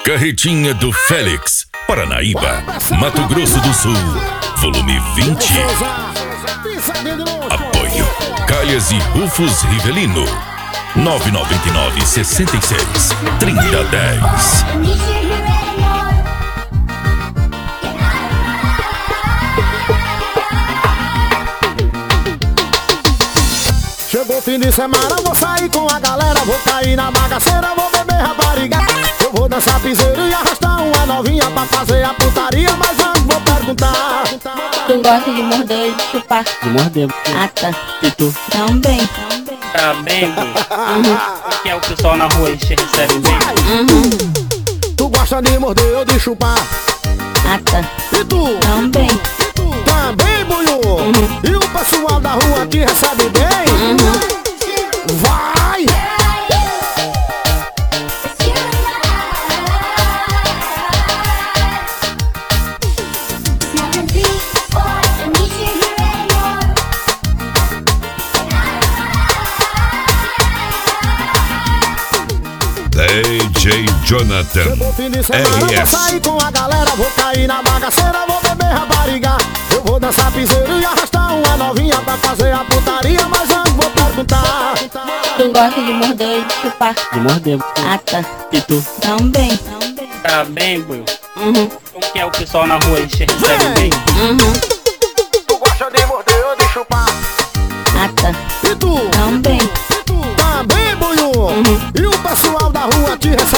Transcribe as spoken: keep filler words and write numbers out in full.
Carretinha do Félix, Paranaíba, Mato Grosso do Sul, volume vinte. Apoio Calhas e Rufus Rivelino. nove nove nove, sessenta e seis, trinta, dez. Chegou fim de semana, vou sair com a galera, vou cair na bagaceira, vou beber rapariga. Eu vou dançar piseiro e arrastar uma novinha pra fazer a putaria, mas antes vou perguntar: tu gosta de morder ou de chupar? De morder. Ah, tá. E tu? Também. Tá bem, bem. Uhum. Porque é o pessoal na rua te recebe bem. Uhum. Tu gosta de morder ou de chupar? Ah, tá. E tu? Também. Também, Buiú? Uhum. E o pessoal da rua te recebe bem? Uhum. Vai! D J Jonathan Chegou fim de semana, R vou S. sair com a galera, vou cair na bagaceira, vou beber rapariga. Eu vou dançar piseiro e arrastar uma novinha pra fazer a putaria, mas antes vou perguntar: tu gosta de morder ou de chupar? De morder. Ah, tá. E tu? Também. Tá bem, Buiu? Uhum. Porque é o pessoal na rua te recebe bem. Uhum. Tu gosta de morder ou de chupar? Ah, tá. E tu? Também. Também, Buiú? Uhum. E o pessoal da rua te recebe